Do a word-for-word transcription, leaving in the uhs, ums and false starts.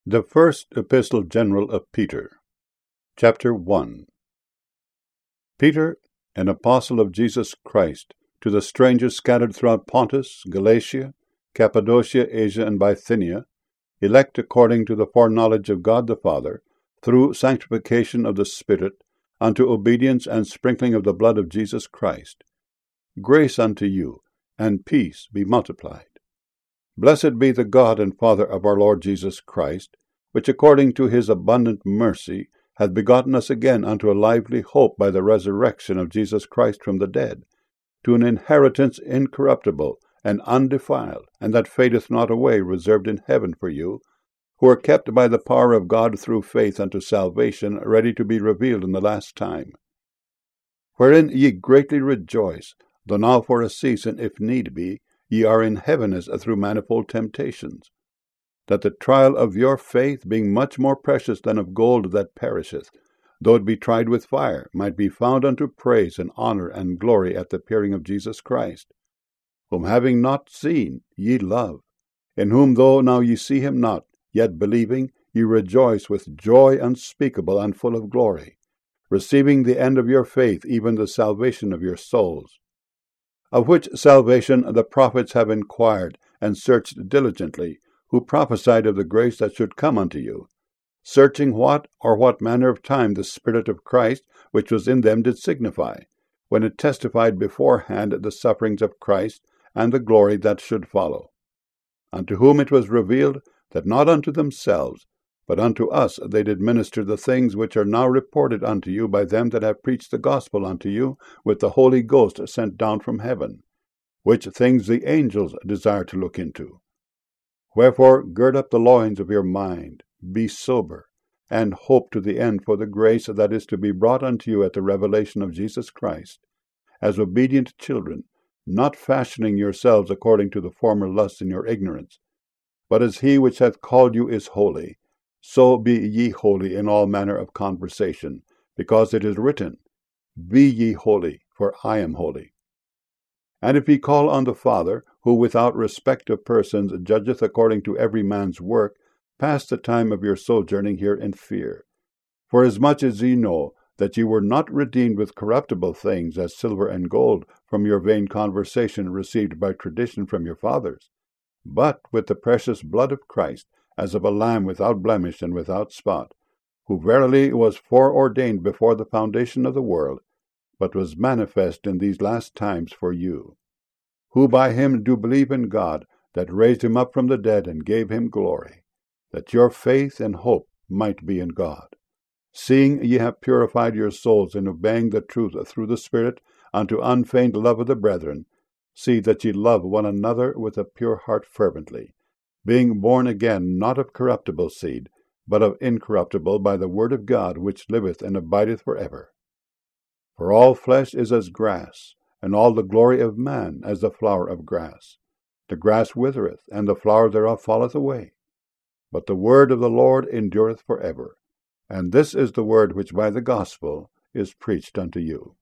The First Epistle General of Peter, Chapter one. Peter, an apostle of Jesus Christ, to the strangers scattered throughout Pontus, Galatia, Cappadocia, Asia, and Bithynia, elect according to the foreknowledge of God the Father, through sanctification of the Spirit, unto obedience and sprinkling of the blood of Jesus Christ. Grace unto you, and peace be multiplied. Blessed be the God and Father of our Lord Jesus Christ, which according to his abundant mercy hath begotten us again unto a lively hope by the resurrection of Jesus Christ from the dead, to an inheritance incorruptible and undefiled, and that fadeth not away, reserved in heaven for you, who are kept by the power of God through faith unto salvation, ready to be revealed in the last time. Wherein ye greatly rejoice, though now for a season, if need be, ye are in heaviness through manifold temptations, that the trial of your faith, being much more precious than of gold that perisheth, though it be tried with fire, might be found unto praise and honour and glory at the appearing of Jesus Christ, whom having not seen ye love, in whom though now ye see him not, yet believing, ye rejoice with joy unspeakable and full of glory, receiving the end of your faith, even the salvation of your souls. Of which salvation the prophets have inquired and searched diligently, who prophesied of the grace that should come unto you, searching what or what manner of time the Spirit of Christ which was in them did signify, when it testified beforehand the sufferings of Christ and the glory that should follow. Unto whom it was revealed that not unto themselves, but unto us they did minister the things which are now reported unto you by them that have preached the gospel unto you with the Holy Ghost sent down from heaven, which things the angels desire to look into. Wherefore gird up the loins of your mind, be sober, and hope to the end for the grace that is to be brought unto you at the revelation of Jesus Christ, as obedient children, not fashioning yourselves according to the former lusts in your ignorance, but as he which hath called you is holy, so be ye holy in all manner of conversation, because it is written, Be ye holy, for I am holy. And if ye call on the Father, who without respect of persons judgeth according to every man's work, pass the time of your sojourning here in fear. For as much as ye know that ye were not redeemed with corruptible things, as silver and gold, from your vain conversation received by tradition from your fathers, but with the precious blood of Christ, as of a lamb without blemish and without spot, who verily was foreordained before the foundation of the world, but was manifest in these last times for you, who by him do believe in God, that raised him up from the dead and gave him glory, that your faith and hope might be in God. Seeing ye have purified your souls in obeying the truth through the Spirit unto unfeigned love of the brethren, see that ye love one another with a pure heart fervently, being born again not of corruptible seed, but of incorruptible, by the word of God, which liveth and abideth for ever. For all flesh is as grass, and all the glory of man as the flower of grass. The grass withereth, and the flower thereof falleth away. But the word of the Lord endureth for ever. And this is the word which by the gospel is preached unto you.